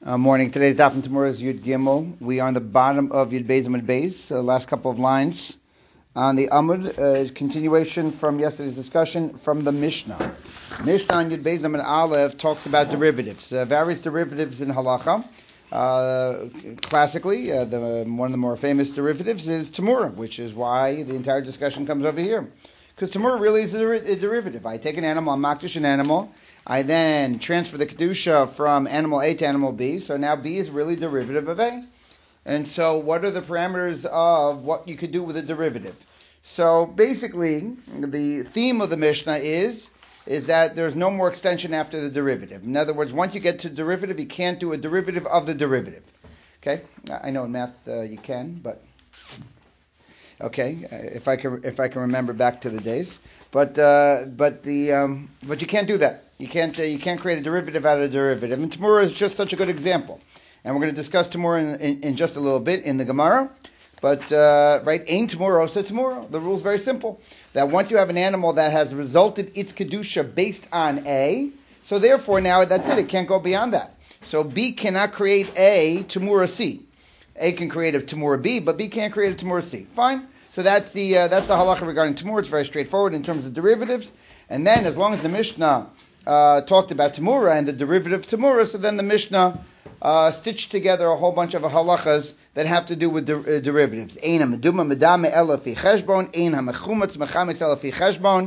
Morning. Today's daf and tomorrow's Yud Gimel. We are on the bottom of Yud Beis Amud Beis. Last couple of lines on the Amud is continuation from yesterday's discussion from the Mishnah. Mishnah on Yud Beis Amud Aleph talks about derivatives, various derivatives in halacha. Classically, one of the more famous derivatives is Tamura, which is why the entire discussion comes over here. Because Tamura really is a derivative. I take an animal, I makdish an animal. I then transfer the kedusha from animal A to animal B, so now B is really derivative of A. And so what are the parameters of what you could do with a derivative? So basically, the theme of the Mishnah is that there's no more extension after the derivative. In other words, once you get to derivative, you can't do a derivative of the derivative. Okay? I know in math you can, but okay, if I can remember back to the days. But you can't do that. You can't create a derivative out of a derivative. And Tamura is just such a good example. And we're going to discuss Tamura in just a little bit in the Gemara. But Ein Tamura osa Tamura. The rule is very simple. That once you have an animal that has resulted its kedusha based on A, so therefore now that's it. It can't go beyond that. So B cannot create A Tamura C. A can create a Tamura B, but B can't create a Tamura C. Fine. So that's the halacha regarding Tamura. It's very straightforward in terms of derivatives. And then as long as the Mishnah talked about Tamura and the derivative Tamura, so then the Mishnah stitched together a whole bunch of halachas that have to do with derivatives. Ein ha-meduma medame ela fi cheshbon, ein ha-mechumetz mechametz ela fi cheshbon.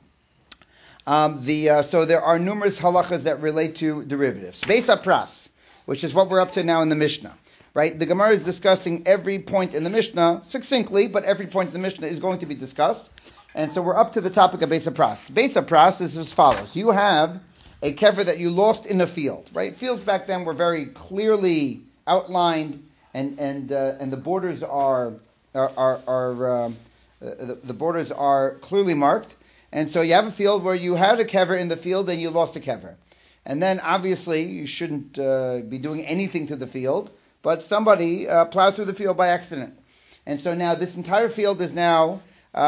So there are numerous halachas that relate to derivatives. Beis HaPras, which is what we're up to now in the Mishnah. Right? The Gemara is discussing every point in the Mishnah succinctly, but every point in the Mishnah is going to be discussed. And so we're up to the topic of Beis HaPras. Beis HaPras is as follows. You have a kever that you lost in a field, right? Fields back then were very clearly outlined, and the borders are the borders are clearly marked. And so you have a field where you had a kever in the field and you lost a kever. And then obviously you shouldn't be doing anything to the field, but somebody plowed through the field by accident. And so now this entire field is now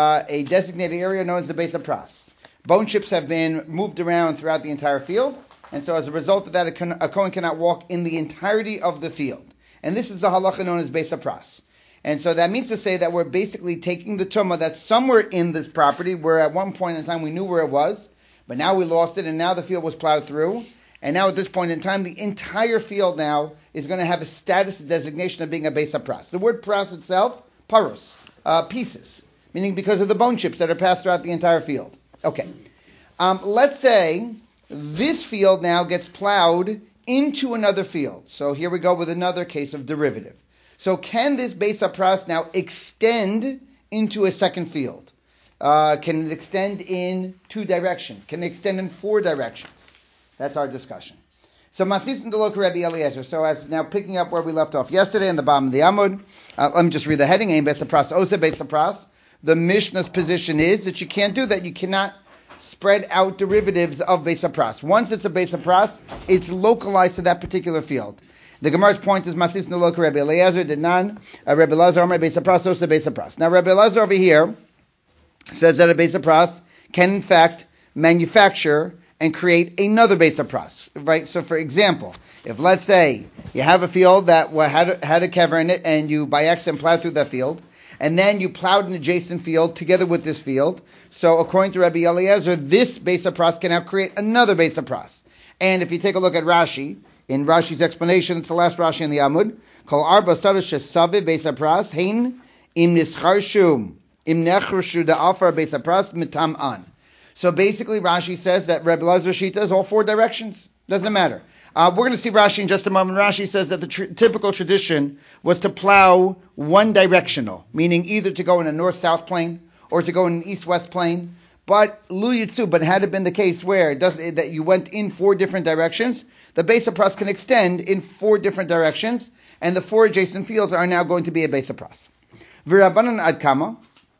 a designated area known as the Beis HaPras. Bone chips have been moved around throughout the entire field, and so as a result of that, a Kohen cannot walk in the entirety of the field. And this is the halacha known as Beis HaPras. And so that means to say that we're basically taking the tumah that's somewhere in this property, where at one point in time we knew where it was, but now we lost it, and now the field was plowed through. And now at this point in time, the entire field now is going to have a status designation of being a Beis HaPras. The word pras itself, paros, pieces, meaning because of the bone chips that are passed throughout the entire field. Okay. Let's say this field now gets plowed into another field. So here we go with another case of derivative. So can this Beis HaPras now extend into a second field? Can it extend in 2 directions? Can it extend in 4 directions? That's our discussion. So Masisin Delok Rabbi Eliezer. So as now picking up where we left off yesterday in the bottom of the Amud, let me just read the heading. Ein Beis HaPras osa Beis HaPras. The Mishnah's position is that you can't do that. You cannot spread out derivatives of Beis HaPras. Once it's a Beis HaPras, it's localized to that particular field. The Gemara's point is Masis Nolok Rabbi Eliezer did not Rabbi Elazar Amar Beis HaPras osa Beis HaPras. Now Rabbi Elazar over here says that a Beis HaPras can in fact manufacture and create another Beis HaPras. Right? So for example, if let's say you have a field that had a kever in it and you by accident plowed through that field, and then you plowed an adjacent field together with this field. So according to Rabbi Eliezer, this Beis HaPras can now create another Beis HaPras. And if you take a look at Rashi, in Rashi's explanation, it's the last Rashi in the Amud, Kol arba sarash saviv Beis HaPras, hein im nischarshu, im nechrshu da'afar Beis HaPras mitam an. So basically Rashi says that Rabbi Eliezer Shita is all 4 directions. Doesn't matter. We're going to see Rashi in just a moment. Rashi says that the typical tradition was to plow one directional, meaning either to go in a north-south plane or to go in an east-west plane. But Lu Yitzu, but had it been the case where that you went in 4 different directions, the Beis HaPras can extend in 4 different directions, and the 4 adjacent fields are now going to be a Beis HaPras. V'Rabbanan ad kama.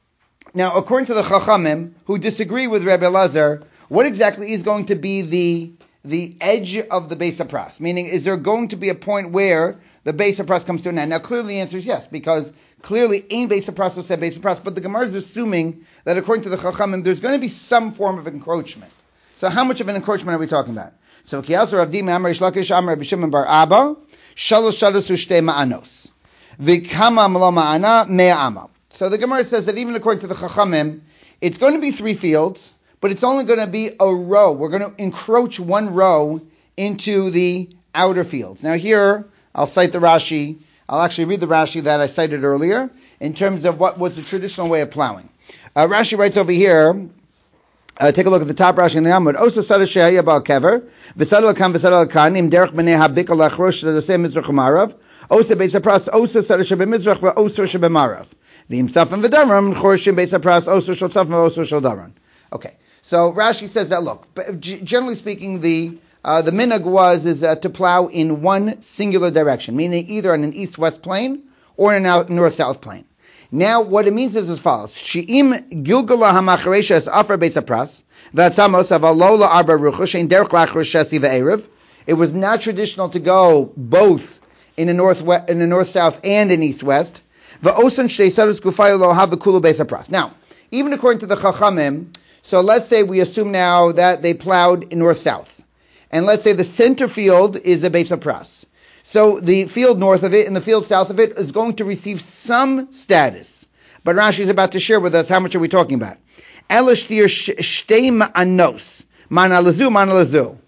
Now, according to the Chachamim, who disagree with Rabbi Elazar, what exactly is going to be the edge of the Beis HaPras? Meaning, is there going to be a point where the Beis HaPras comes to an end? Now, clearly the answer is yes, because clearly Ein Beis HaPras will say Beis HaPras, but the Gemara is assuming that according to the Chachamim, there's going to be some form of encroachment. So how much of an encroachment are we talking about? So Kiyasu Rav Dima Amar Ish Lakish Amar Rabbi Shimon Bar Abba. shalosh shados u'shtei ma'anos. V'kama lo ma'ana me'ama. So the Gemara says that even according to the Chachamim, it's going to be 3 fields, but it's only going to be a row. We're going to encroach 1 row into the outer fields. Now here, I'll cite the Rashi. I'll actually read the Rashi that I cited earlier in terms of what was the traditional way of plowing. Rashi writes over here, take a look at the top Rashi in the Amud. Osa sada she'aya ba'al kever, v'sada l'kan v'sada l'kan, im derech b'nei ha'bika l'achrosh l'dasei mizrach u'marav, osa beis ha'pras, osa sada she'b'mizrach v'osa she'b'marav. V'im tzafim v'daram, chorshim beis ha'pras, osa shel tzafim v'osa shel daran. Okay, so Rashi says that, look, generally speaking, the minhag is to plow in one singular direction, meaning either on an east-west plane or in a north-south plane. Now, what it means is as follows: She'im gilgala hamacharesha es afar beis hapras v'atzamos avalola arba rucha shein derech lachrosh shesi ve'erev. It was not traditional to go both in the north-south and in east-west. V'osan shtei sadus gufayu lo havekulu beis hapras. Now, even according to the Chachamim, so let's say we assume now that they plowed in north-south, and let's say the center field is a beis hapras. So the field north of it and the field south of it is going to receive some status. But Rashi is about to share with us how much are we talking about. Elishtir shtei ma'anos. Mana lazu, mana lazu.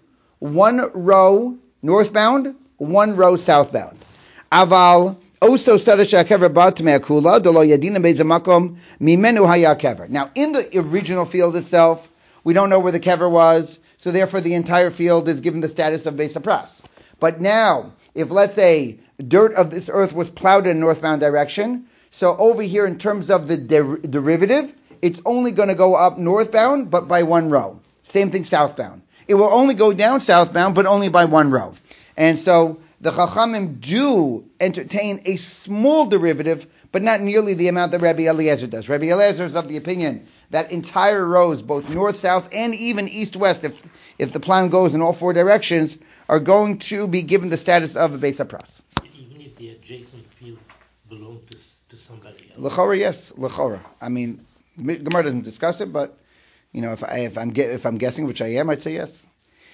1 row northbound, 1 row southbound. Aval oso sadasha kever bat me'akula dolo yadina beizamakom mimenu haya kever. Now in the original field itself, we don't know where the kever was, so therefore the entire field is given the status of beis hapras. But now, if let's say dirt of this earth was plowed in a northbound direction, so over here in terms of the derivative, it's only going to go up northbound, but by 1 row. Same thing southbound. It will only go down southbound, but only by 1 row. And so the Chachamim do entertain a small derivative, but not nearly the amount that Rabbi Eliezer does. Rabbi Eliezer is of the opinion that entire rows, both north, south, and even east, west, if the plan goes in all 4 directions, are going to be given the status of a beis hapras. Even if the adjacent field belongs to somebody else? L'chora, yes, l'chora. I mean, Gemara doesn't discuss it, but if I'm guessing, which I am, I'd say yes.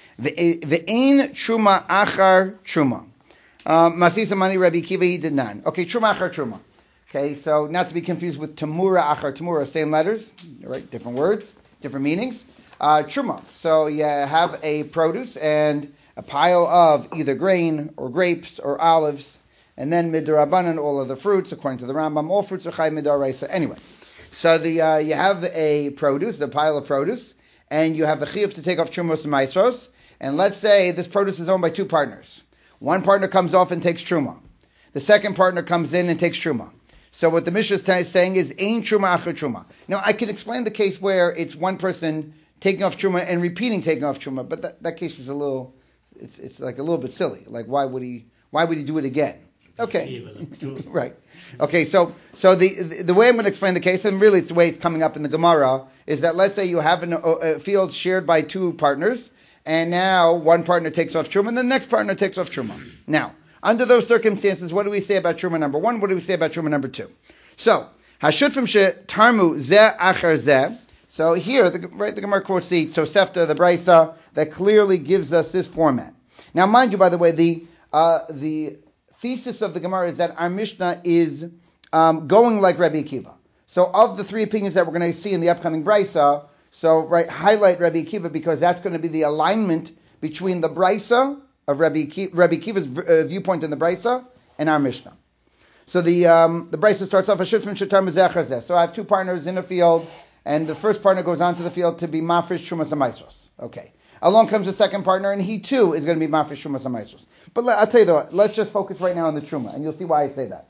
Ve'ein truma achar truma. Masisa mani Rabbi Kiva, he did none. Okay, truma achar truma. Okay, so not to be confused with tamura achar tamura, same letters, right? Different words, different meanings. Truma. So you have a produce and a pile of either grain or grapes or olives, and then midrabanan, all of the fruits, according to the Rambam, all fruits are chai midaraisa. Anyway, so you have a produce, a pile of produce, and you have a chiyuv to take off trumos and maisros, and let's say this produce is owned by 2 partners. One partner comes off and takes truma. The second partner comes in and takes truma. So what the Mishnah is saying is ein truma achar truma. Now I can explain the case where it's one person taking off truma and repeating taking off truma, but that case is a little. It's like a little bit silly. Like why would he do it again? Okay, right. Okay, so the way I'm going to explain the case, and really it's the way it's coming up in the Gemara, is that let's say you have a field shared by 2 partners, and now one partner takes off truma, and the next partner takes off truma. Now, under those circumstances, what do we say about truma number 1? What do we say about truma number 2? So hashutfim she tarmu zeh achar zeh. So here, the Gemara quotes the Tosefta, the Brisa, that clearly gives us this format. Now, mind you, by the way, the thesis of the Gemara is that our Mishnah is going like Rabbi Akiva. So, of the 3 opinions that we're going to see in the upcoming Brisa, highlight Rabbi Akiva because that's going to be the alignment between the Brisa of Rabbi Akiva's viewpoint in the Brisa and our Mishnah. So the Brisa starts off, so I have 2 partners in a field, and the first partner goes onto the field to be mafresh trumas hamaisros. Okay. Along comes the second partner, and he too is going to be mafresh trumas hamaisros. But I'll tell you though, let's just focus right now on the truma, and you'll see why I say that.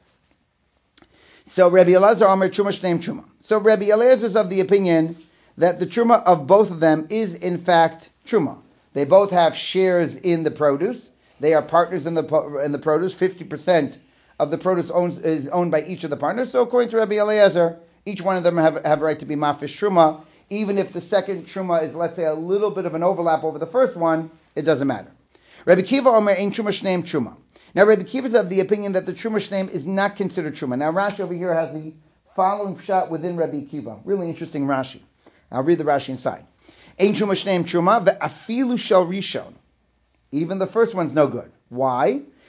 So Rabbi Elazar Amar truma shneim truma. So Rabbi Elazar is of the opinion that the truma of both of them is in fact truma. They both have shares in the produce. They are partners in the produce. 50% of the produce is owned by each of the partners. So according to Rabbi Elazar, each one of them have a right to be mafish truma, even if the second truma is, let's say, a little bit of an overlap over the first one, it doesn't matter. Rabbi Kiva Omer ein truma shneim truma. Now Rabbi Kiva is of the opinion that the truma shneim is not considered truma. Now Rashi over here has the following pshat within Rabbi Kiva. Really interesting Rashi. I'll read the Rashi inside. Ein truma shneim truma ve'afilu shel rishon. Even the first one's no good. Why?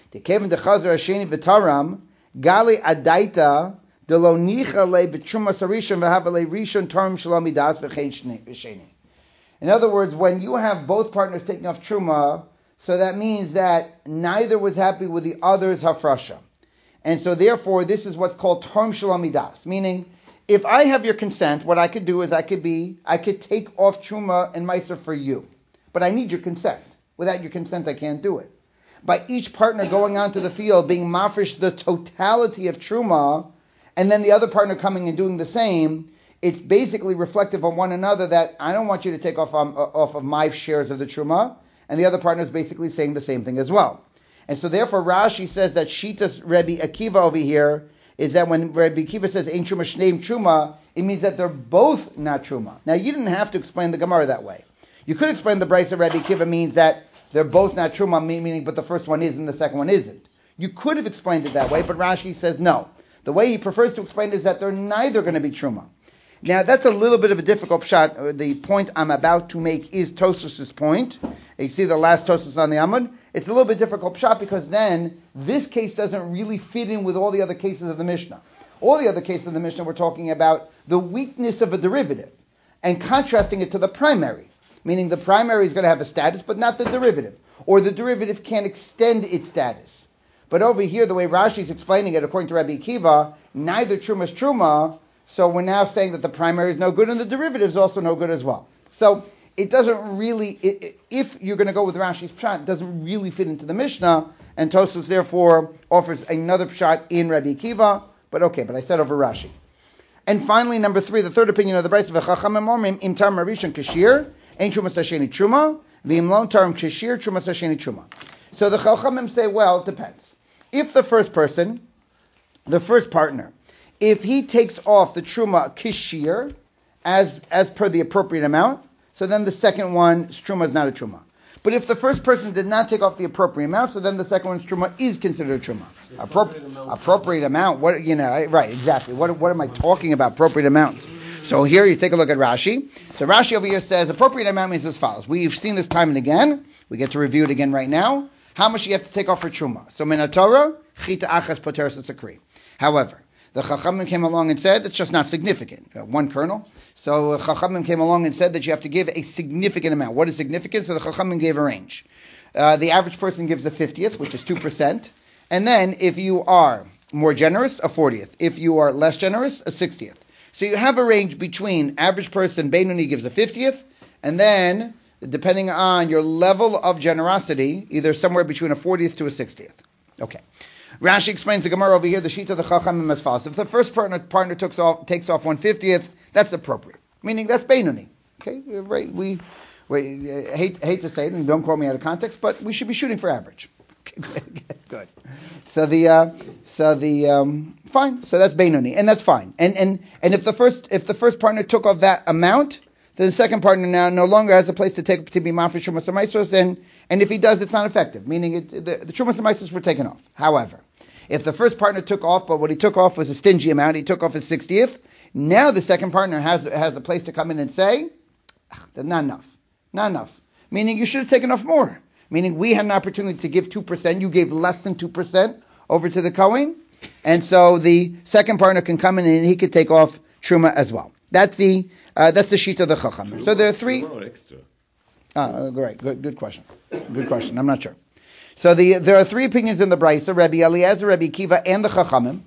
The Kevin de Chazar Hasheni V'Taram Gali Adaita De Lo Nicha Le B'Truma Sarishon V'Havale Rishon Taram Shalom Midas V'Sheni. In other words, when you have both partners taking off Truma, so that means that neither was happy with the other's Hafrasha. And so therefore, this is what's called Taram Shalom Midas, meaning if I have your consent, what I could do is I could take off Truma and Meiser for you. But I need your consent. Without your consent, I can't do it. By each partner going onto the field, being mafresh the totality of Truma, and then the other partner coming and doing the same, it's basically reflective of one another that I don't want you to take off of my shares of the Truma, and the other partner is basically saying the same thing as well. And so therefore Rashi says that Shitas Rebbe Akiva over here is that when Rebbe Akiva says Ein Truma Shneim Truma, it means that they're both not Truma. Now you didn't have to explain the Gemara that way. You could explain the Brisa of Rebbe Akiva means that they're both not Truma, meaning but the first one is and the second one isn't. You could have explained it that way, but Rashi says no. The way he prefers to explain it is that they're neither going to be Truma. Now that's a little bit of a difficult shot. The point I'm about to make is Tosfos' point. You see the last Tosfos on the Amud. It's a little bit difficult shot because then this case doesn't really fit in with all the other cases of the Mishnah. All the other cases of the Mishnah we're talking about the weakness of a derivative and contrasting it to the primary. Meaning the primary is going to have a status but not the derivative. Or the derivative can't extend its status. But over here, the way Rashi is explaining it, according to Rabbi Akiva, neither Truma is Truma, so we're now saying that the primary is no good and the derivative is also no good as well. So it doesn't really, if you're going to go with Rashi's pshat, it doesn't really fit into the Mishnah, and Tosfos therefore offers another pshat in Rabbi Akiva, but I said over Rashi. And finally, number 3, the third opinion of the Brisa, V'chachamim omrim im tar marishon kashir, ein Truma sasheni Truma, v'im lo tar kashir, Truma sasheni Truma. So the Chachamim say, well, it depends. If the first partner, if he takes off the Truma kishir as per the appropriate amount, so then the second one's Truma is not a Truma. But if the first person did not take off the appropriate amount, so then the second one's Truma is considered a Truma. Appropriate amount, what, right, exactly. What am I talking about, appropriate amount? So here you take a look at Rashi. So Rashi over here says appropriate amount means as follows. We've seen this time and again. We get to review it again right now. How much you have to take off for Truma? So Minatorah, Chita Achas Poteres Sakri. However, the Chachamim came along and said it's just not significant. One kernel. So Chachamim came along and said that you have to give a significant amount. What is significant? So the Chachamim gave a range. The average person gives a 50th, which is 2%. And then if you are more generous, a 40th. If you are less generous, a 60th. So you have a range between average person, Beinoni gives a 50th, and then depending on your level of generosity, either somewhere between a 40th to a 60th. Okay. Rashi explains the Gemara over here, the sheet of the Chachamim as follows. If the first partner takes off 1/50th, that's appropriate. Meaning that's Beinoni. Okay, right? We hate to say it, and don't quote me out of context, but we should be shooting for average. Okay, good. So fine. So that's Beinoni, and that's fine. And if the first partner took off that amount, then the second partner now no longer has a place to be mafresh Trumas Meisos, and if he does, it's not effective. Meaning the Trumas Meisos were taken off. However, if the first partner took off, but what he took off was a stingy amount, he took off his 60th. Now the second partner has a place to come in and say, that's not enough. Meaning you should have taken off more. Meaning we had an opportunity to give 2%, you gave less than 2% over to the Kohen, and so the second partner can come in and he could take off Truma as well. That's the sheet of the Chacham. So there are 3. Great, good question. I'm not sure. So there are 3 opinions in the Brisa: Rabbi Eliezer, Rabbi Akiva, and the Chachamim,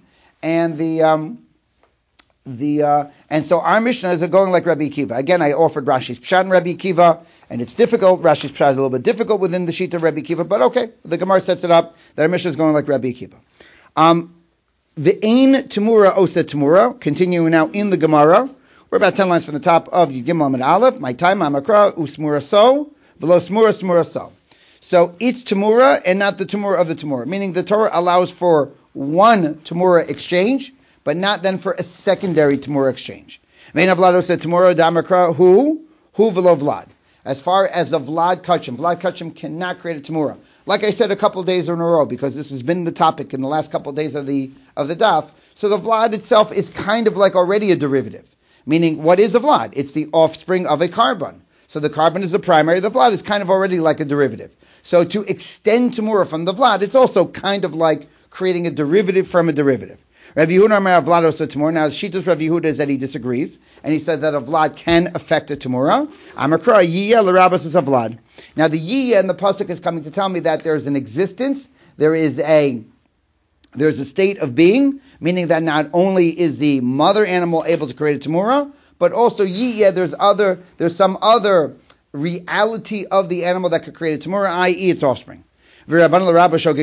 and so our Mishnah is going like Rabbi Akiva. Again, I offered Rashi's Pshat and Rabbi Akiva, and it's difficult. Rashi's Pshat is a little bit difficult within the sheet of Rabbi Akiva, but okay, the Gemara sets it up that our Mishnah is going like Rabbi Akiva. The Ein Tamura Osa Tamura, continuing now in the Gemara. We're about 10 lines from the top of Yud Gimel Amud Aleph. My time, Amakra, Usmura So, Velo Smura So. So it's Tamura and not the Tamura of the Tamura, meaning the Torah allows for one Tamura exchange, but not then for a secondary Tamura exchange. Vein Vlad said Tamura Damakra who Velo Vlad. As far as the Vlad Kachim cannot create a Tamura. Like I said a couple of days in a row, because this has been the topic in the last couple of days of the daf. So the Vlad itself is kind of like already a derivative. Meaning, what is a Vlad? It's the offspring of a carbon. So the carbon is the primary, the Vlad is kind of already like a derivative. So to extend Tamura from the Vlad, it's also kind of like creating a derivative from a derivative. Rav Yehuda Amar Vlad Osa Tamura. Now, the Shittas Rav Yehuda is that he disagrees, and he says that a Vlad can affect a Tamura. Amakra Yiyah l'Rabbos is a Vlad. Now, the Yiyah in the pasuk is coming to tell me that there's an existence, there's a state of being, meaning that not only is the mother animal able to create a Tamura, but also Yiyah, there's some other reality of the animal that could create a Tamura, i.e. its offspring. Now, as far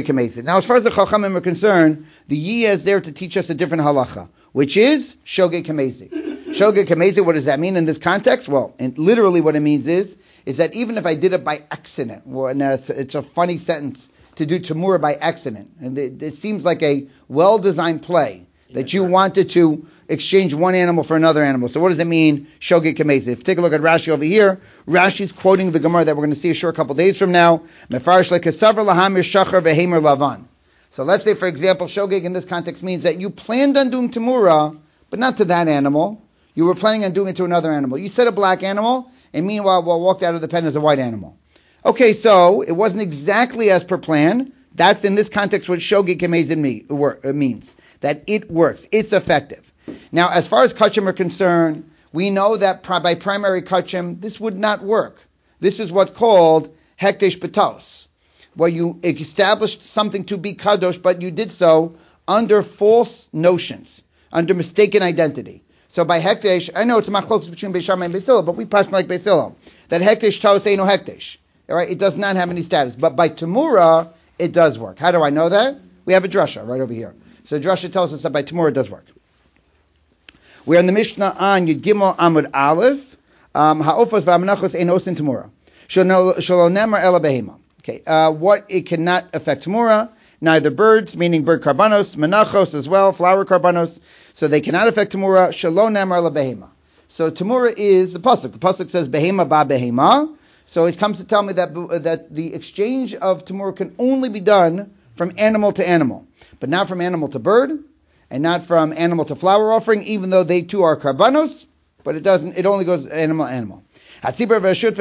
as the Chachamim are concerned, the Yiyah is there to teach us a different halacha, which is Shogeg Kamezi. Shogeg Kamezi, what does that mean in this context? Well, and literally what it means is that even if I did it by accident, and it's a funny sentence to do Tamura by accident, and it seems like a well-designed play that you wanted to exchange one animal for another animal. So what does it mean, Shogeg Kamezi? If you take a look at Rashi over here, Rashi's quoting the Gemara that we're going to see a short couple days from now. Mefarish lekesavar lahamir shachar vehemer lavan. So let's say, for example, Shogeg in this context means that you planned on doing Tamura, but not to that animal. You were planning on doing it to another animal. You said a black animal, and meanwhile, walked out of the pen as a white animal. Okay, so it wasn't exactly as per plan. That's in this context what Shogeg Kamezi means. That it works. It's effective. Now, as far as kachim are concerned, we know that by primary kachim, this would not work. This is what's called hekdesh betos, where you established something to be kadosh, but you did so under false notions, under mistaken identity. So by hekdesh, I know it's a machlokes between Beis Shammai and Beis Hillel, but we pass like Beis Hillel, that hekdesh taos eino hekdesh. All right, it does not have any status. But by Tamura, it does work. How do I know that? We have a drasha right over here. So the drasha tells us that by Tamura it does work. We're in the Mishnah on Yud Gimel Amud Aleph. Ha'ofos v'amenachos einosin Tamura. Shelo nemar ela behema. Okay, what it cannot affect Tamura, neither birds, meaning bird karbanos, menachos as well, flower karbanos. So they cannot affect Tamura. Shelo nemar ela behema. So Tamura is the pasuk. The pasuk says behema ba behema. So it comes to tell me that the exchange of Tamura can only be done from animal to animal, but not from animal to bird, and not from animal to flower offering, even though they too are karbanos, but it doesn't. It only goes animal to animal. As far as a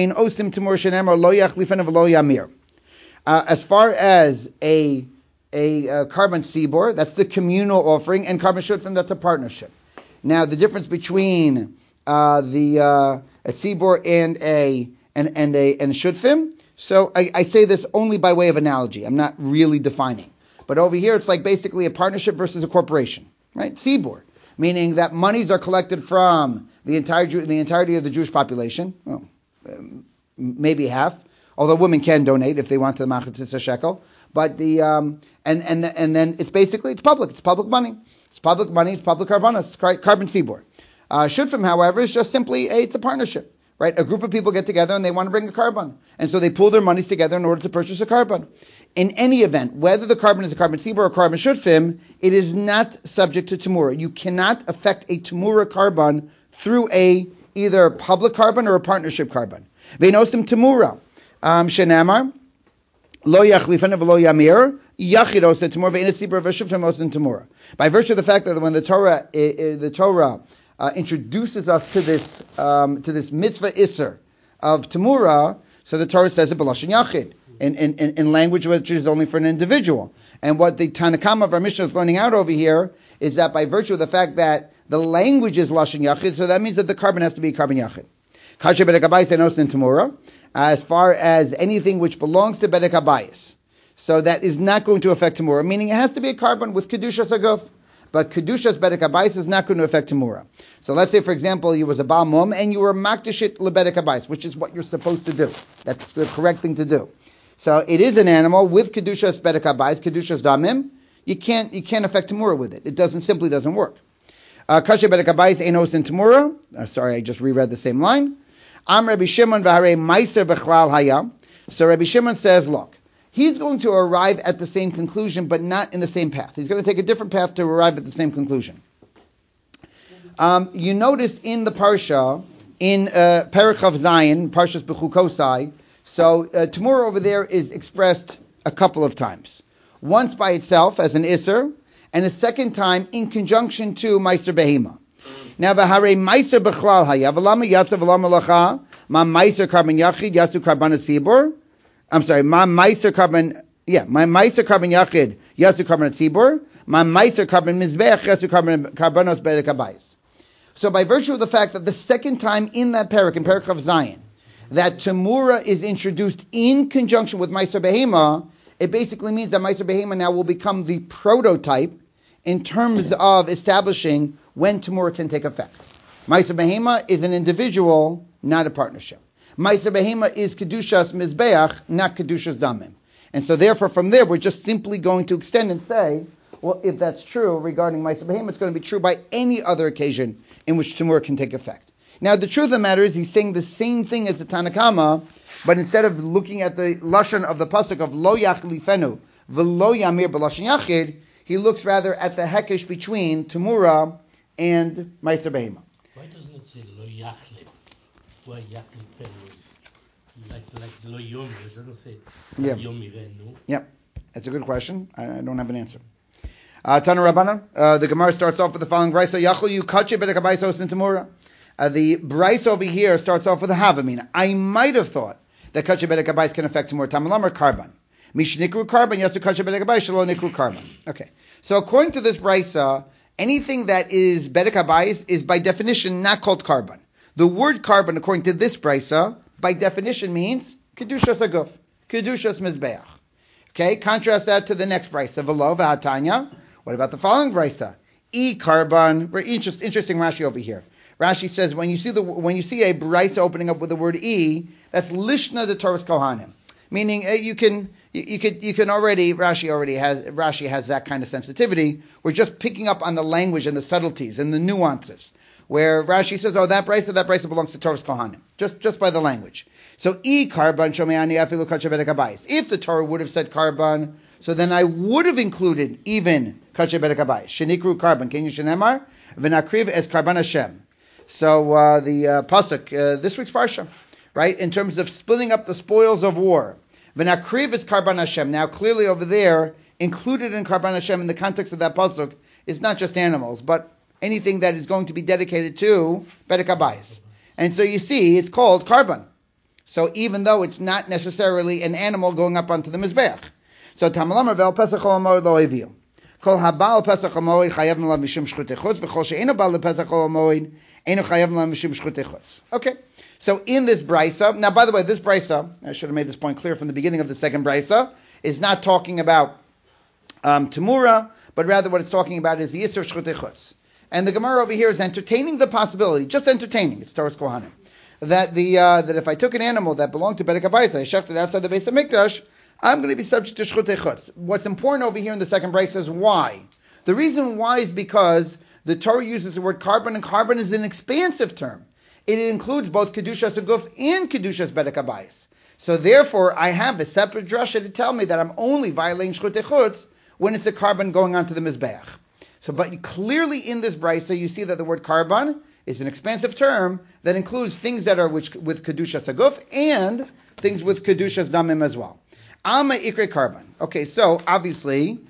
carbon sibor, that's the communal offering, and carbon shutfim, that's a partnership. Now the difference between a sibor and a shutfim. So I say this only by way of analogy. I'm not really defining. But over here, it's like basically a partnership versus a corporation, right? Sibor, meaning that monies are collected from the entirety of the Jewish population. Well, maybe half, although women can donate if they want to the Machatzis shekel. But and then it's public. It's public money. It's public money. It's public carbonos. Carbon sibor. Shutfim, however, is just simply it's a partnership. Right? A group of people get together and they want to bring a carbon. And so they pool their monies together in order to purchase a carbon. In any event, whether the carbon is a carbon sibor or a carbon shutfim, it is not subject to Tamura. You cannot affect a Tamura carbon through either a public carbon or a partnership carbon. Veinosim Tamura. Shenamar. Lo yachlifan v'lo yamir. Yachidos Tamura ve'inat sibor v'shutfim osin Tamura. By virtue of the fact that when the Torah introduces us to this mitzvah isser of Tamura, so the Torah says it b'lashon yachid, in language which is only for an individual. And what the Tanakama of our Mishnah is learning out over here is that by virtue of the fact that the language is lashon yachid, so that means that the carbon has to be carbon yachid. Kasher bedek habayis enos in Tamura, as far as anything which belongs to bedek habayis, so that is not going to affect Tamura, meaning it has to be a carbon with kedushas aguf. But kedushas bedek habayis is not going to affect Tamura. So let's say, for example, you was a Baal Mum and you were makdashit lebedek habayis, which is what you're supposed to do. That's the correct thing to do. So it is an animal with kedushas bedek habayis, kedushas damim. You can't affect Tamura with it. It simply doesn't work. Kasher bedek habayis einos in Tamura. Sorry, I just reread the same line. Am Rabbi Shimon v'harei meiser bechlal hayam. So Rabbi Shimon says, look, he's going to arrive at the same conclusion, but not in the same path. He's going to take a different path to arrive at the same conclusion. You notice in the Parsha, in Perek Chav Zayin, Parshas Bechukosai, so Tamura over there is expressed a couple of times. Once by itself as an Isser, and a second time in conjunction to Meiser Behema. Now, v'harei Meiser Bechlal Haya, v'lama Yatzav v'lama Lacha, ma Meiser Karban Yachid, Yatzu Karban Sibor. I'm sorry, my meiser carbon, my meiser carbon yachid, yasu carbon tzibur, my meiser carbon mizbeach, yasu carbon carbonos bedek habayis. So by virtue of the fact that the second time in that parak, in Parak of Zion, that Tamura is introduced in conjunction with Meiser Behema, it basically means that Meiser Behema now will become the prototype in terms of establishing when Tamura can take effect. Meiser Behema is an individual, not a partnership. Meiser Behema is Kedushas Mizbeach, not Kedushas Damim. And so therefore from there we're just simply going to extend and say, well, if that's true regarding Meiser Behema, it's going to be true by any other occasion in which Tamura can take effect. Now, the truth of the matter is he's saying the same thing as the Tanakama, but instead of looking at the lashon of the pasuk of Lo Yachlifenu V'Lo Yamir B'Lashon Yachid, he looks rather at the hekesh between Tamura and Meiser Behema. Why doesn't it say Lo Yachlif? Why Yachlifenu? Like Lo Yomi, it doesn't say Lo Yomirenu. Yeah, that's a good question. I don't have an answer. Tana Rabbanan, the Gemara starts off with the following brayso: Yachol you kache bedekabaisos in Tamura. The brayso over here starts off with a havamina. I might have thought that kache bedekabais can affect Tamura. Tamalam or karban. Mishnikru karban yasu kache bedekabais shelo nikru karban. Okay, so according to this brayso, anything that is bedekabais is by definition not called karban. The word karban, according to this brayso, by definition means kedushas aguf, kedushas mizbeach. Okay, contrast that to the next brayso, v'lo v'hatanya. What about the following brayso? E karban. Very interesting Rashi over here. Rashi says when you see a brayso opening up with the word e, that's lishna de Torah's kohanim, meaning you can already Rashi has that kind of sensitivity. We're just picking up on the language and the subtleties and the nuances. Where Rashi says, that brayso belongs to Torah's kohanim, just by the language. So e karban shomeani afilu kacha bedekabayis. If the Torah would have said karban, so then I would have included even kacha bedekabayis. Shenikru karban kenyu shenemar v'nakriv es karban Hashem. So the pasuk this week's parsha, right, in terms of splitting up the spoils of war, v'nakriv es karban Hashem. Now clearly over there, included in karban Hashem in the context of that pasuk is not just animals, but anything that is going to be dedicated to bedek habayis. And so you see, it's called karban. So even though it's not necessarily an animal going up onto the mizbeach. So tamalamar vel pesach ha'amoed lo eviu. Kol habal pesach ha'amoed chayav nalav mishum shchutei chutz, v'chol she'eno bal pesach ha'amoed eno chayav nalav mishum shchutei chutz. Okay. So in this brayso, now by the way, this brayso, I should have made this point clear from the beginning of the second brayso, is not talking about Tamura, but rather what it's talking about is the Yisur shchutei chutz. And the Gemara over here is entertaining the possibility, just entertaining, it's Torah's Kohanim, that that if I took an animal that belonged to Bedek HaBayis, I shechted outside the Beis HaMikdash, I'm going to be subject to Shchutei Chutz. What's important over here in the second brayso is why. The reason why is because the Torah uses the word karban, and karban is an expansive term. It includes both Kedushas Aguf and Kedushas Bedek HaBayis. So therefore, I have a separate drasha to tell me that I'm only violating Shchutei Chutz when it's a karban going onto the Mizbeach. So, but clearly in this brayso, you see that the word karban is an expansive term that includes things that are with kedushas aguf and things with kedushas damim as well. Ama ikre karban. Okay, so obviously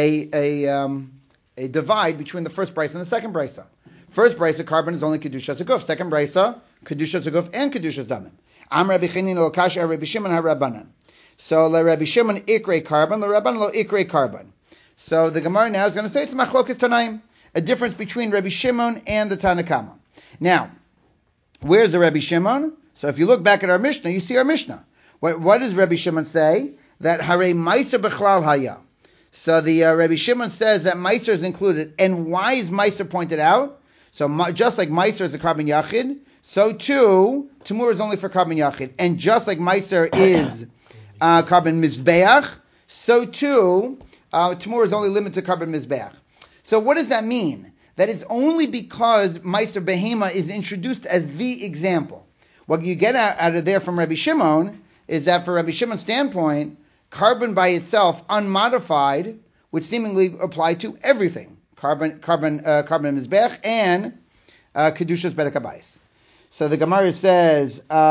a divide between the first brayso and the second brayso. First brayso, karban is only kedushas aguf. Second brayso, kedushas aguf and kedushas damim. Am Rabbi Chinin lo kasha Rabbi Shimon ha-Rabbanan. So le Rabbi Shimon ikre karban, le Rabbanan lo ikre karban. So the Gemara now is going to say it's machlokas Tanaim, a difference between Rabbi Shimon and the Tanakama. Now, where's the Rabbi Shimon? So if you look back at our Mishnah, you see our Mishnah. What does Rabbi Shimon say? That Hare Meiser Bechlal Haya. So the Rabbi Shimon says that Meiser is included. And why is Meiser pointed out? So just like Meiser is a karban yachid, so too Tamur is only for karban yachid. And just like Meiser is karban mizbeach, so too Tamur is only limited to karban mizbeach. So what does that mean? That it's only because Meiser Behema is introduced as the example. What you get out of there from Rabbi Shimon is that for Rabbi Shimon's standpoint, karban by itself, unmodified, would seemingly apply to everything. Karban mizbeach and kedushas bedek habayis. So the Gemara says, so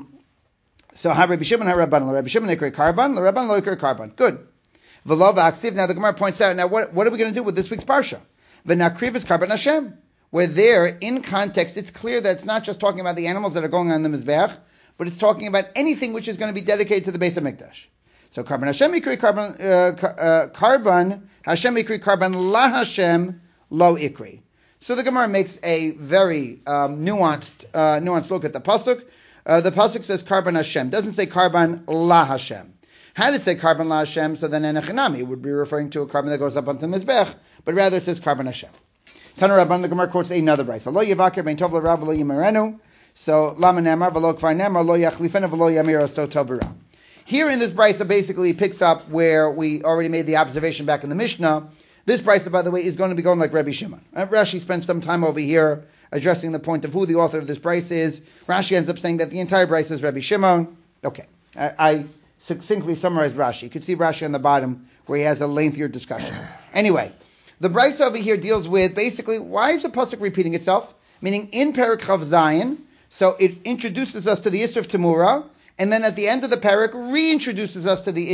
ha Rabbi Shimon ha-Rabbanan, Rabbi Shimon ikre karban, Rabbanan lo ikre karban. Good. V'lo v'aksiv. Now the Gemara points out, now what are we going to do with this week's parsha? V'nakriv is karban Hashem. Where there, in context, it's clear that it's not just talking about the animals that are going on the Mizbeach, but it's talking about anything which is going to be dedicated to the Beis Hamikdash. So Karban Hashem Ikri, Karban Hashem Ikri, Karban La Hashem Lo Ikri. So the Gemara makes a very nuanced look at the pasuk. The pasuk says Karban Hashem, doesn't say Karban La Hashem. Had it said Karban La Hashem, so then Enechinami would be referring to a carbon that goes up onto the Mizbech, but rather it says Karban Hashem. Tana Rabban, the Gemara quotes another brayso. Lo Yivakir Ben Tov LeRav Lo Yimerenu. So Lama Nemar V'Lo Kvar Nemar Lo Yachlifenu V'Lo Yamira So Tobira. Here in this brayso basically picks up where we already made the observation back in the Mishnah. This brayso, by the way, is going to be going like Rabbi Shimon. Rashi spent some time over here addressing the point of who the author of this brayso is. Rashi ends up saying that the entire brayso is Rabbi Shimon. Okay, I succinctly summarized Rashi. You can see Rashi on the bottom where he has a lengthier discussion. Anyway, the brayso over here deals with basically why is the pasuk repeating itself? Meaning in Perek Chav Zayin, so it introduces us to the Isser of Tamura, and then at the end of the parak reintroduces us to the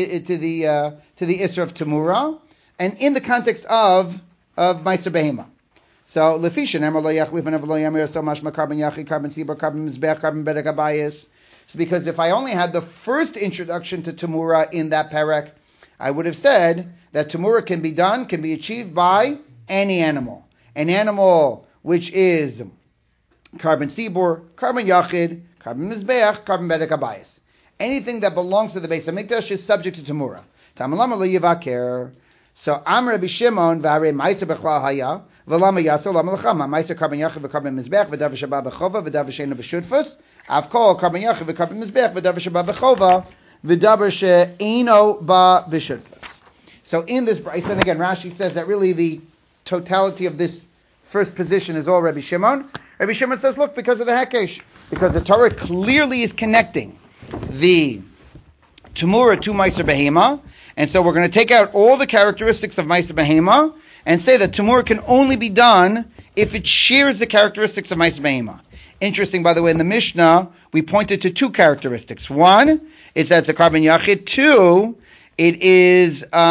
Isser of Tamura, and in the context of Meiser Behema. So Lefisha Nemar Lo Yachlif and Lo Yamir So Mashma Karban Yachi Karban Tzibur Karban Mizbech Karban Bedek Abayis. So because if I only had the first introduction to Tamura in that parak, I would have said that Tamura can be achieved by any animal. An animal which is Karban Tzibur, Karban Yachid, Karban Mizbeach, Karban Bedek Abayis. Anything that belongs to the Beis Hamikdash is subject to Tamura. Tamalama Lo Yivaker. So Am Rabbi Shimon v'Arei Meiser Bechlal Haya v'Lama Yatzel Lama L'Chama Meiser Karban Yachid v'Karban Mizbeach v'Dav Shabbat B'Chova v'Dav She'ena B'Shutfus Avkol Karban Yachid v'Karban Mizbeach v'Dav Shabbat B'Chova v'Dav She'eno Ba B'Shutfus. So in this brayso, and again Rashi says that really the totality of this first position is all Rabbi Shimon. Rabbi Shimon says, look, because of the Hekesh, because the Torah clearly is connecting the Tamura to Meiser Behema, and so we're going to take out all the characteristics of Meiser Behema and say that Tamura can only be done if it shares the characteristics of Meiser Behema. Interesting, by the way, in the Mishnah, we pointed to two characteristics. One, it's that it's a Karban Yachid. Two, it is it's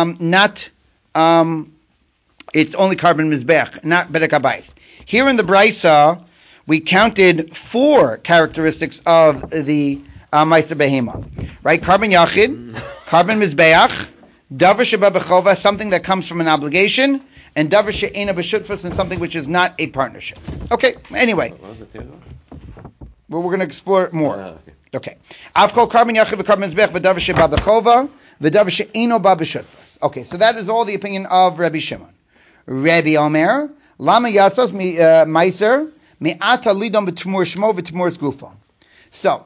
only Karban Mizbech, not Bedek Abayis. Here in the Brisa, we counted four characteristics of the Meiser Behema, right? Karban Yachid, Karban Mizbeach, Davar Sheba B'Chova, something that comes from an obligation, and Davar She'ena B'Shutfus, and something which is not a partnership. Okay, anyway. What was the third one? Well, we're going to explore it more. Okay. Avkol Karban Yachid v'Karban Mizbeach v'Davar Sheba B'Chova v'Davar She'eno Ba B'Shutfus. Okay, so that is all the opinion of Rabbi Shimon. Rabbi Omer, Lama Yatzos Meiser, Me'ata Lidon B'Tumur Shmo v'Tumur Gufo. So,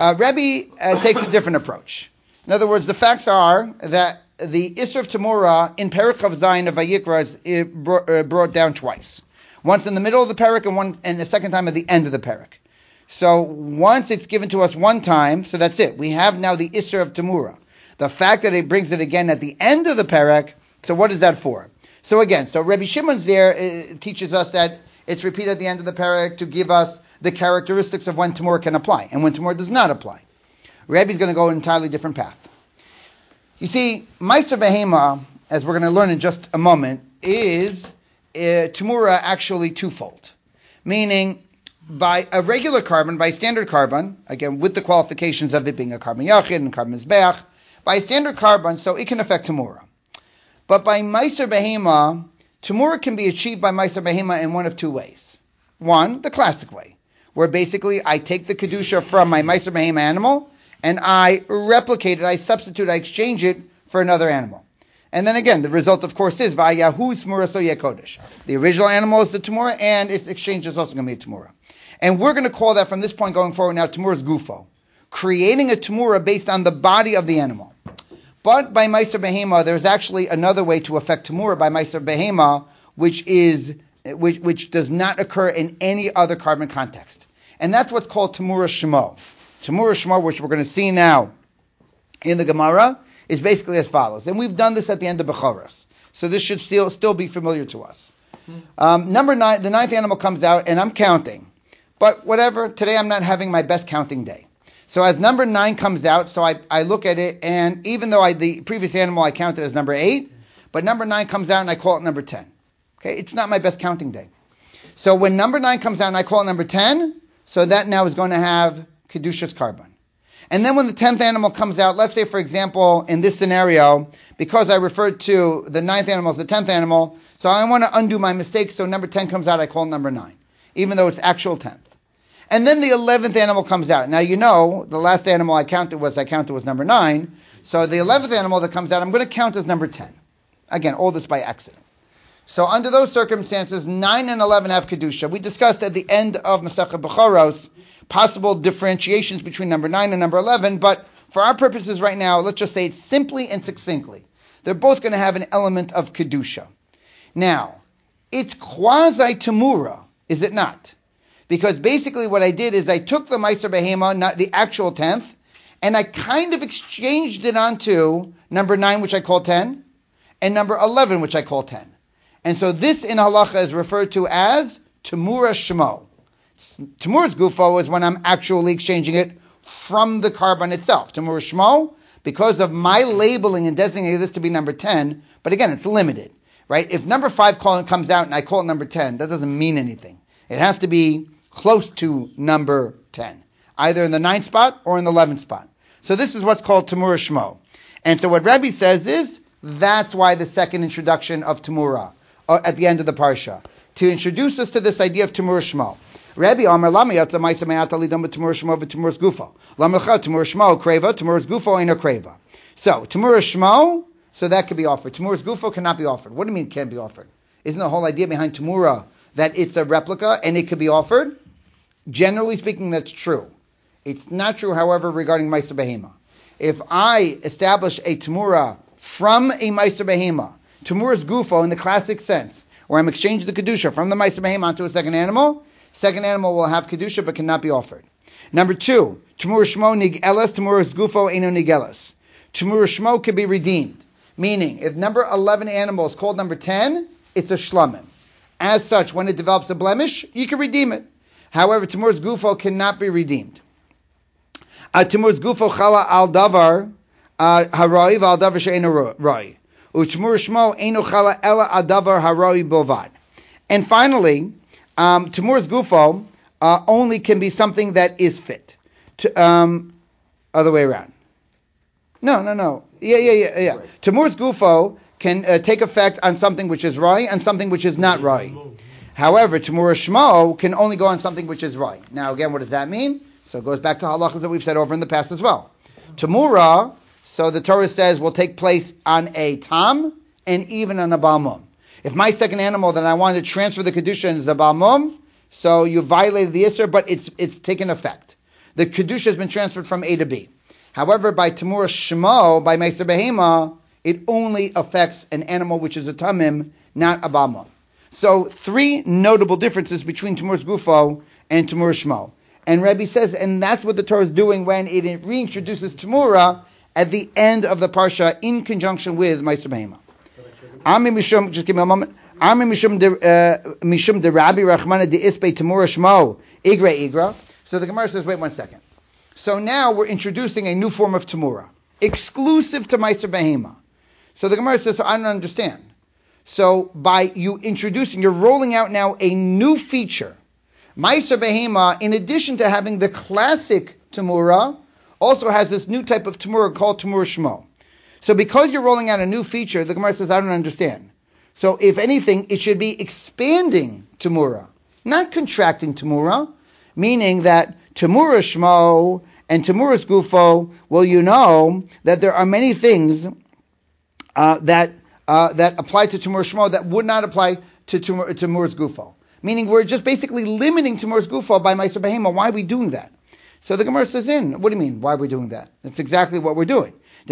Rebbe takes a different approach. In other words, the facts are that the Isser of Tamura in Perek Chav Zayin of Vayikra is brought down twice. Once in the middle of the Perek and the second time at the end of the Perek. So once it's given to us one time, so that's it. We have now the Isser of Tamura. The fact that it brings it again at the end of the Perek, so what is that for? So again, so Rabbi Shimon's there teaches us that it's repeated at the end of the Perek to give us the characteristics of when Tamura can apply and when Tamura does not apply. Rebbe's going to go an entirely different path. You see, Meiser Behema, as we're going to learn in just a moment, is Tamura actually twofold. Meaning, by a regular carbon, by standard carbon, again with the qualifications of it being a Karban Yachid and Karban Mizbeach, by a standard carbon, so it can affect Tamura. But by Meiser Behema, Tamura can be achieved by Meiser Behema in one of two ways. One, the classic way, where basically I take the Kedusha from my Meiser Behema animal, and I replicate it, I substitute, I exchange it for another animal. And then again, the result, of course, is Vayahu Smura Soye Kodesh. The original animal is the Tamura, and its exchange is also going to be a Tamura. And we're going to call that from this point going forward now Tamura's Gufo, creating a Tamura based on the body of the animal. But by Meiser Behema, there's actually another way to affect Tamura by Meiser Behema, which does not occur in any other carbon context. And that's what's called Tamura Shemo. Tamura Shemo, which we're going to see now in the Gemara, is basically as follows. And we've done this at the end of Bechoros. So this should still be familiar to us. Number 9, the 9th animal comes out, and I'm counting. But whatever, today I'm not having my best counting day. So as number 9 comes out, so I look at it, and even though the previous animal I counted as number 8, but number 9 comes out and I call it number 10. Okay, it's not my best counting day. So when number 9 comes out and I call it number 10, so that now is going to have Kedushas carbon. And then when the 10th animal comes out, let's say, for example, in this scenario, because I referred to the 9th animal as the 10th animal, so I want to undo my mistake, so number 10 comes out, I call it number 9, even though it's actual 10th. And then the 11th animal comes out. Now, the last animal I counted was number 9, so the 11th animal that comes out, I'm going to count as number 10. Again, all this by accident. So under those circumstances, 9 and 11 have Kedusha. We discussed at the end of Masechah Bechoros possible differentiations between number 9 and number 11, but for our purposes right now, let's just say it simply and succinctly. They're both going to have an element of Kedusha. Now, it's quasi-Tamura, is it not? Because basically what I did is I took the Meiser Behema, not the actual 10th, and I kind of exchanged it onto number 9, which I call 10, and number 11, which I call 10. And so this in halacha is referred to as Tamura Shemo. Tamura's Gufo is when I'm actually exchanging it from the carbon itself. Tamura Shemo, because of my labeling and designating this to be number 10, but again, it's limited, right? If number 5 comes out and I call it number 10, that doesn't mean anything. It has to be close to number 10, either in the 9th spot or in the 11th spot. So this is what's called Tamura Shemo. And so what Rabbi says is, that's why the second introduction of Tamura at the end of the parsha, to introduce us to this idea of Tamura Shemo. Rabbi Amar Lama Yatza Ma'isa Me'ata Lidam Tamura Shemo v'Tamura's Gufo. Lama L'cha Tamura Shemo Kreva, Tamura's Gufo Eino Kreva. So Tamura Shemo, so that could be offered. Tamura's Gufo cannot be offered. What do you mean it can't be offered? Isn't the whole idea behind Tamura that it's a replica and it could be offered? Generally speaking, that's true. It's not true, however, regarding Meiser Behema. If I establish a Tamura from a Meiser Behema, Tamura's Gufo in the classic sense, where I'm exchanging the Kedusha from the Meiser Behema onto a second animal will have Kedusha but cannot be offered. Number 2, Tamura Shmo Nig Elas, Tamura's Gufo Eino Nig Elas. Tamura Shmo can be redeemed. Meaning, if number 11 animal is called number 10, it's a Shlamim. As such, when it develops a blemish, you can redeem it. However, Tamura's Gufo cannot be redeemed. Tamura's Gufo Chala Al Davar Haroi Val Davar She'eino Roi. U'Tamura Shmo Eino Chala Ela Al Davar Haroi Bilvad. And finally, Tamura's Gufo only can be something that is fit. Other way around. No. Yeah. Right. Tamura's Gufo can take effect on something which is Rai and something which is not Rai. However, Tamura Shmo can only go on something which is Rai. Now again, what does that mean? So it goes back to halachas that we've said over in the past as well. Tamura, so the Torah says, will take place on a tam and even on a balmum. If my second animal that I wanted to transfer the Kedusha is a balmum, so you violated the Isser, but it's taken effect. The Kedusha has been transferred from A to B. However, by Tamura Shmo, by Meiser Behema, it only affects an animal which is a tamim, not a balmum. So 3 notable differences between Tamura's Gufo and Tamura Shmo. And Rebbe says, and that's what the Torah is doing when it reintroduces Tamura at the end of the Parsha in conjunction with Meiser Behema. Just give me a moment. Mishum de Rabbi Rachmana de Ispe Tamura Shmo Igra. So the Gemara says, wait one second. So now we're introducing a new form of Tamura, exclusive to Meiser Behema. So the Gemara says, so I don't understand. So by you introducing, you're rolling out now a new feature. Meiser Behema, in addition to having the classic Tamura, also has this new type of Tamura called Tamura Shmo. So because you're rolling out a new feature, the Gemara says, I don't understand. So if anything, it should be expanding Tamura, not contracting Tamura, meaning that Tamura Shmo and Tamura's Gufo, well, you know that there are many things that apply to Tamura Shmo that would not apply to Tamura's Gufo. Meaning we're just basically limiting Tamura's Gufo by Meiser Behema. Why are we doing that? So the Gemara says, what do you mean, why are we doing that? That's exactly what we're doing. So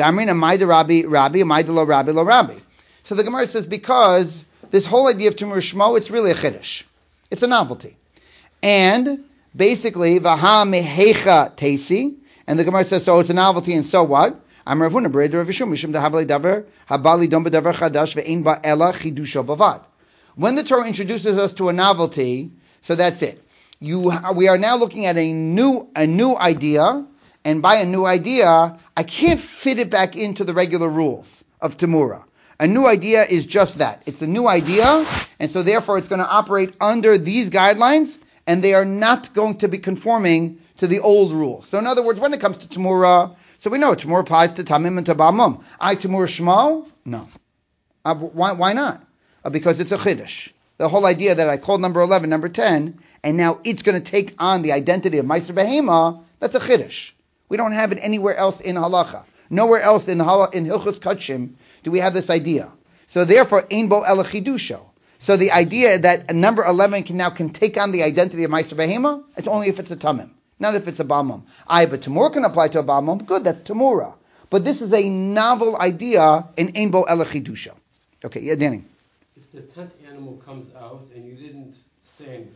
the Gemara says, because this whole idea of Tamura Shmo, it's really a chiddush. It's a novelty. And basically, Vaha mehecha tesi, and the Gemara says, so it's a novelty, and so what? I'm Ravuna Bereder of Yishum, Mishum Dahavali Davar, Habali Dom B'Davar Chadash, Ve'ein Ba'ela Chidusha Bavad. When the Torah introduces us to a novelty, so that's it. We are now looking at a new idea, and by a new idea, I can't fit it back into the regular rules of Tamura. A new idea is just that. It's a new idea, and so therefore it's going to operate under these guidelines, and they are not going to be conforming to the old rule. So in other words, when it comes to Tamura, so we know Tamura applies to Tamim and to Ba'amum. Tamur Shmo? No. Why not? Because it's a Chiddush. The whole idea that I called number 11 number 10, and now it's going to take on the identity of Meiser Behema, that's a Chiddush. We don't have it anywhere else in Halacha. Nowhere else in Hilchos Kachim do we have this idea. So therefore, Ein Bo Ela Chidusho. So the idea that a number 11 can take on the identity of Meiser Behema, it's only if it's a Tamim, not if it's a Ba'amum. But Tamur can apply to a Ba'amum. Good, that's Tamura. But this is a novel idea in Ein Bo Ela Chidusho. Okay, yeah, Danny. If the 10th animal comes out and you didn't say anything,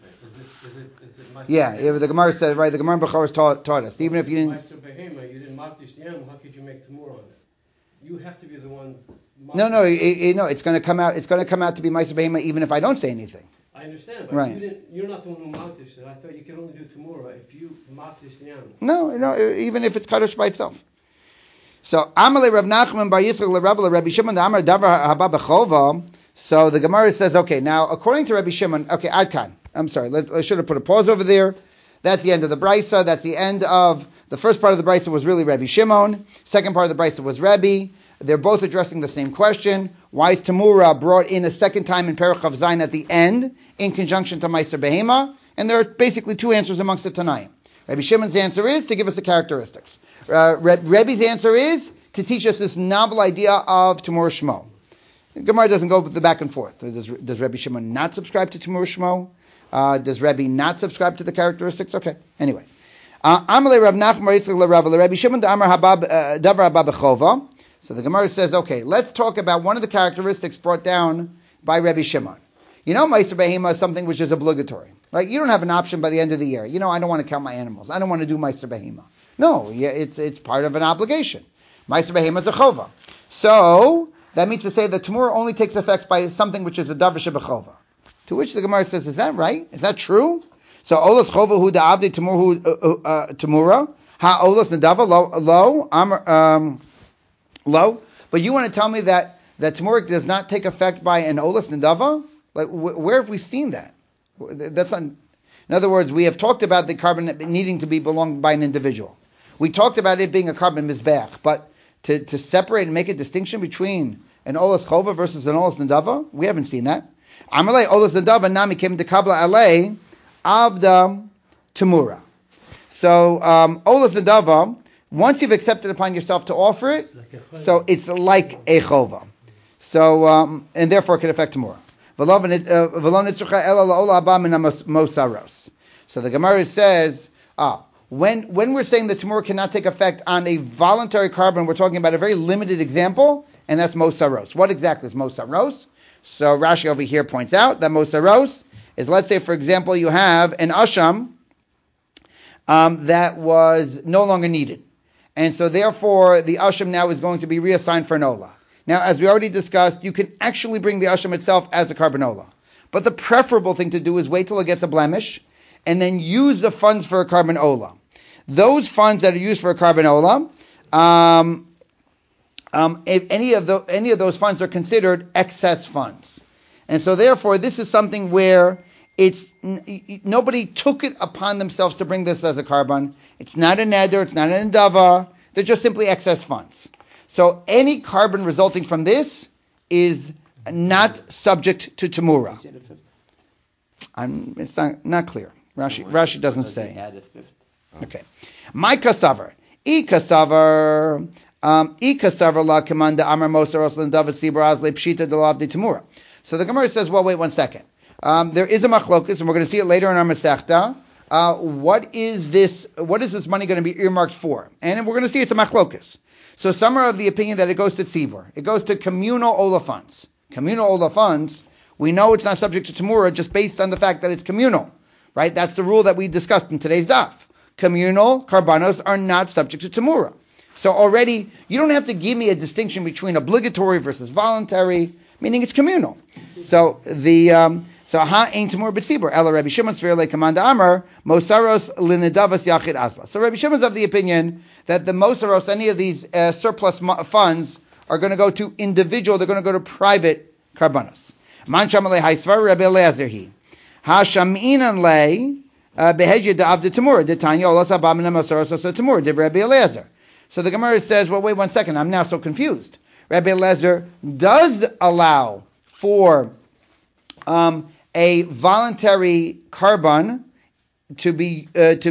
is it Meiser Yeah, the Gemara says, right, the Gemara in Bechoros taught us, even if you didn't... Meiser Behema, you didn't makdish the animal, how could you make Tamur on it? You have to be the one... No, it's going to come out. It's going to come out to be Meiser Behema even if I don't say anything. I understand, but right. You're not the one who makdish it. I thought you could only do Tamura if you makdish the animal. No, even if it's Kaddish by itself. So Amalei Rav Nachman Bar Yitzchak Rabbi Shimon Amar Davar Haba Bechova. So the Gemara says, okay, now according to Rabbi Shimon, okay, Adkan. I'm sorry, I should have put a pause over there. That's the end of the Brisa. That's the end of the first part of the Brisa was really Rabbi Shimon. Second part of the Brisa was Rabbi. They're both addressing the same question. Why is Tamura brought in a second time in Perach of Zayin at the end in conjunction to Meiser Behema? And there are basically two answers amongst the Tanaim. Rabbi Shimon's answer is to give us the characteristics. Rebbe's answer is to teach us this novel idea of Tamur Shmo. Gemara doesn't go with the back and forth. Does Rabbi Shimon not subscribe to Tamur Shmo? Does Rebbe not subscribe to the characteristics? Okay. Anyway, Amalei Rav Nachman Yitzchak Rabbi Shimon Amar Davar Haba Bechova. So the Gemara says, okay, let's talk about one of the characteristics brought down by Rabbi Shimon. You know, Meiser Behema is something which is obligatory. Like, you don't have an option by the end of the year. I don't want to count my animals. I don't want to do Meiser Behema. No, it's part of an obligation. Meiser Behema is a chova. So, that means to say that Tamura only takes effect by something which is a davar shebechova. To which the Gemara says, is that right? Is that true? So, Olas chova hu da'avdi Tamura, ha Olas nadava lo, but you want to tell me that Tamura does not take effect by an Olas Nadava? Like, where have we seen that? That's not, in other words, we have talked about the carbon needing to be belonged by an individual. We talked about it being a carbon mizbeach, but to separate and make a distinction between an Olas Chova versus an Olas Nadava, we haven't seen that. Amalei Olas Nadava nami came to Kabla alei avda Tamura. So, Olas Nadava, once you've accepted upon yourself to offer it, so it's like a chova. So, and therefore it can affect Tamura. So the Gemara says, when we're saying that Tamura cannot take effect on a voluntary carbon, we're talking about a very limited example, and that's mosaros. What exactly is mosaros? So Rashi over here points out that mosaros is, let's say, for example, you have an asham that was no longer needed. And so therefore, the asham now is going to be reassigned for an olah. Now, as we already discussed, you can actually bring the asham itself as a carbon olah. But the preferable thing to do is wait till it gets a blemish, and then use the funds for a carbon olah. Those funds that are used for a carbon olah, if any of those funds are considered excess funds. And so therefore, this is something where nobody took it upon themselves to bring this as a carbon. It's not a neder, it's not an endava. They're just simply excess funds. So any carbon resulting from this is not subject to Tamura. It's not clear. Rashi doesn't say. Okay. My kasavar. I kasavar la kamanda amar mosaros l'endava sibra azle pshita delavdi Tamura. So the Gemara says, well, wait one second. There is a machlokus, and we're going to see it later in our Masechta. What is this money going to be earmarked for? And we're going to see it's a machlokus. So some are of the opinion that it goes to tzibur. It goes to communal olah funds. Communal olah funds, we know it's not subject to Tamura just based on the fact that it's communal. Right? That's the rule that we discussed in today's daf. Communal karbanos are not subject to Tamura. So already, you don't have to give me a distinction between obligatory versus voluntary, meaning it's communal. So ha ein Tamur b'tzibur ela Rabbi Shimon Sver le'kamanda amar mosaros linedavas yachid asla. So Rabbi Shimon's of the opinion that the mosaros, any of these surplus funds, are going to go to individual. They're going to go to private karbanos. Man shamalei haisvar Rabbi Eliezer he ha shaminan lei Behedya da'avda Tamura, D'Tanya olas haba min ha'masaros osa Tamura, Div Rabbi Eliezer. So the Gemara says, well, wait 1 second, I'm now so confused. Rabbi Eliezer does allow for a voluntary carbon to be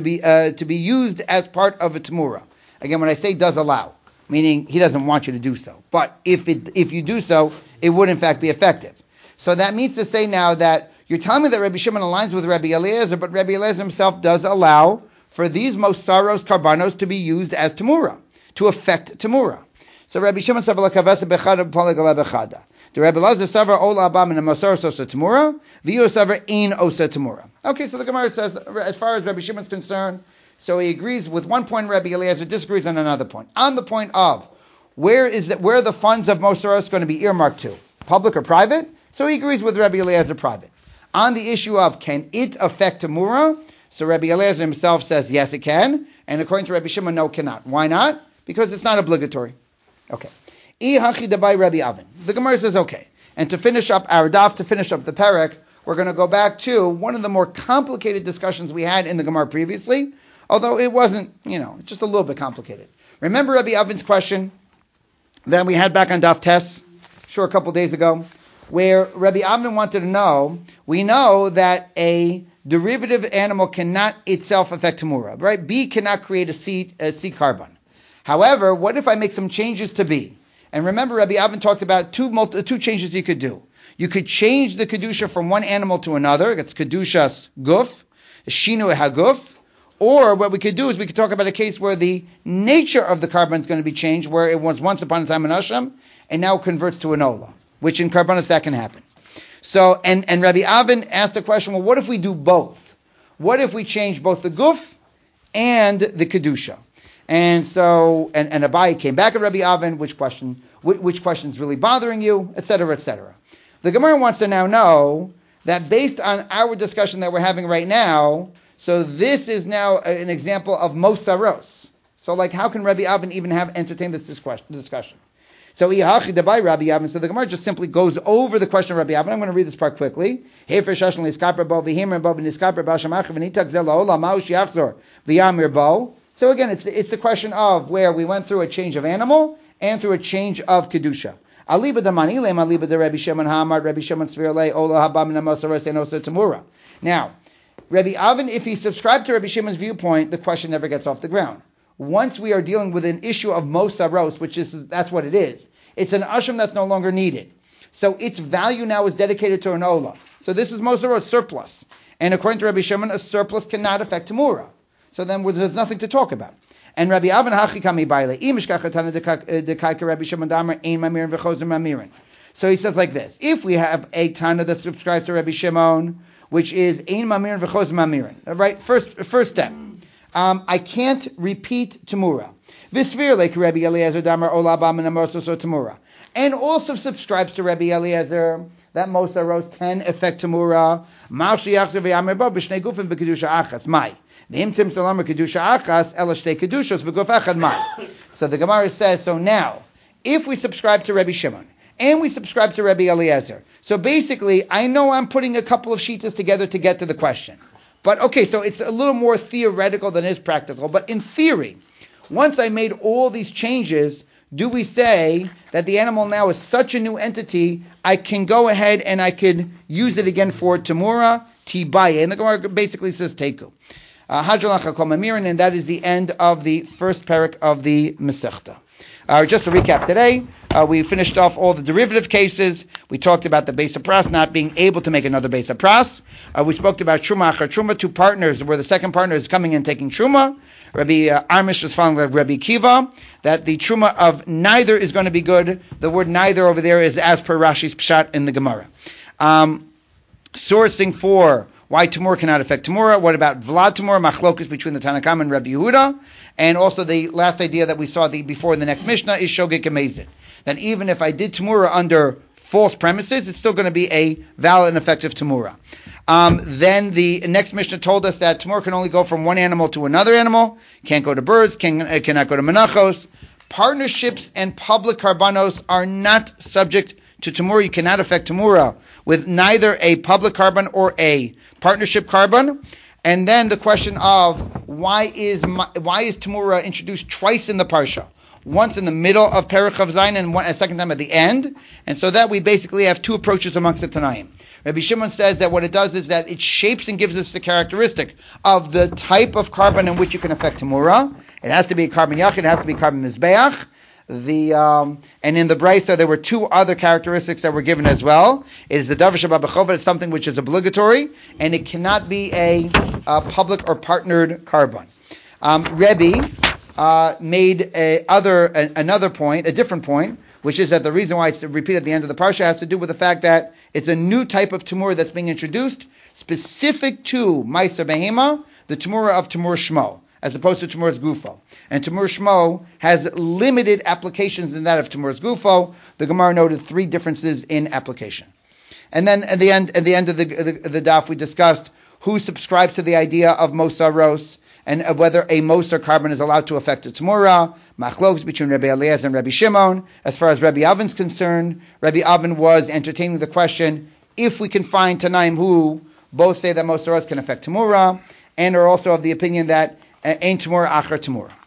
used as part of a Tamura. Again, when I say does allow, meaning he doesn't want you to do so. But if you do so, it would in fact be effective. So that means to say now that you're telling me that Rabbi Shimon aligns with Rabbi Eliezer, but Rabbi Eliezer himself does allow for these mosaros karbanos to be used as Tamura, to affect Tamura. So Rabbi Shimon said, "L'kavesa bechada poligala bechada." The Rabbi Eliezer saver ola abam in a mosaros osa Tamura, v'yu saver ein osa Tamura. Okay, so the Gemara says, as far as Rabbi Shimon's concerned, so he agrees with one point. Rabbi Eliezer disagrees on another point. On the point of where are the funds of mosaros going to be earmarked to, public or private? So he agrees with Rabbi Eliezer private. On the issue of can it affect Tamura, so Rabbi Eliezer himself says yes it can, and according to Rabbi Shimon, no, it cannot. Why not? Because it's not obligatory. Okay. Rabbi Avin. The Gemara says okay. And to finish up our daf, to finish up the perek, we're going to go back to one of the more complicated discussions we had in the Gemara previously, although it wasn't, just a little bit complicated. Remember Rabbi Avin's question that we had back on daf Tes, a couple days ago, where Rabbi Avin wanted to know, we know that a derivative animal cannot itself affect Tamura, right? B cannot create a C carbon. However, what if I make some changes to B? And remember, Rabbi Avin talked about two changes you could do. You could change the kedusha from one animal to another. That's kedushas guf, shinu haguf. Or what we could do is we could talk about a case where the nature of the carbon is going to be changed, where it was once upon a time an asham, and now converts to an ola, which in karbanos that can happen. So, and Rabbi Avin asked the question, well, what if we do both? What if we change both the guf and the kedusha? And so, and Abai came back at Rabbi Avin, which question is really bothering you, etc., etc. The Gemara wants to now know that based on our discussion that we're having right now, so this is now an example of mosaros. So how can Rabbi Avin even have entertained this discussion? So the Gemara just simply goes over the question of Rabbi Avin. I'm going to read this part quickly. So again, it's the question of where we went through a change of animal and through a change of kedusha. Now, Rabbi Avin, if he subscribed to Rabbi Shimon's viewpoint, the question never gets off the ground. Once we are dealing with an issue of mosaros, that's what it is. It's an asham that's no longer needed. So its value now is dedicated to an ola. So this is mosaros, surplus. And according to Rabbi Shimon, a surplus cannot affect Tamura. So then there's nothing to talk about. And Rabbi Avin hachikami baile imishkachatana dekaika Rabbi Shimon damer ein mamirin v'chozer mamirin. So he says like this: if we have a Tana that subscribes to Rabbi Shimon, which is ein mamirin v'chozer mamirin, right? First step. I can't repeat Tamura. V'svir like Rabbi Eliezer damer ola ba min amosos or Tamura, and also subscribes to Rabbi Eliezer that mosaros can affect Tamura. Mal sheyachzer v'yamer bo b'shnei gufim v'kedusha achas mai. So the Gemara says, so now, if we subscribe to Rabbi Shimon, and we subscribe to Rabbi Eliezer, so basically, I know I'm putting a couple of shitas together to get to the question. But okay, so it's a little more theoretical than it is practical, but in theory, once I made all these changes, do we say that the animal now is such a new entity, I can go ahead and I could use it again for Tamura, Tibaye, and the Gemara basically says Teku. And that is the end of the first parak of the Masechta. Just to recap today, we finished off all the derivative cases. We talked about the Beis HaPras not being able to make another Beis HaPras. We spoke about Truma Achar Truma, two partners where the second partner is coming in taking Truma. Rabbi Armish was following like Rabbi Kiva, that the Truma of neither is going to be good. The word neither over there is as per Rashi's Pshat in the Gemara. Sourcing for why Tamura cannot affect Tamura. What about Vlad Tamura? Machlokus between the Tanakam and Rabbi Yehuda. And also the last idea that we saw before in the next Mishnah is Shogeg Amazit. That even if I did Tamura under false premises, it's still going to be a valid and effective Tamura. Then the next Mishnah told us that Tamura can only go from one animal to another animal. Can't go to birds, cannot go to menachos. Partnerships and public karbanos are not subject to Tamura. You cannot affect Tamura with neither a public carbon or a partnership carbon. And then the question of why is Tamura introduced twice in the parsha, once in the middle of Perek Chav Zayin and a second time at the end, and so that we basically have two approaches amongst the Tanaim. Rabbi Shimon says that what it does is that it shapes and gives us the characteristic of the type of carbon in which you can affect Tamura. It has to be a carbon yachid, it has to be carbon mizbeach. And in the Brisa there were two other characteristics that were given as well. It is the davar shababachova, it's something which is obligatory, and it cannot be a public or partnered carbon. Rebbe made another point, a different point, which is that the reason why it's repeated at the end of the parsha has to do with the fact that it's a new type of tamura that's being introduced, specific to Meiser Behema, the tamura of Tamur Shmo, as opposed to Tamur's Gufo. And Tamur Shmo has limited applications in that of Tamur's Gufo. The Gemara noted three differences in application. And then at the end of the daf, we discussed who subscribes to the idea of Mosaros, and whether a Moser carbon is allowed to affect a Tamura. Machlokes between Rabbi Eliezer and Rabbi Shimon. As far as Rabbi Avin is concerned, Rabbi Avin was entertaining the question if we can find Tanaim who both say that Mosaros can affect Tamura, and are also of the opinion that Ein Tamura Achar Tamura.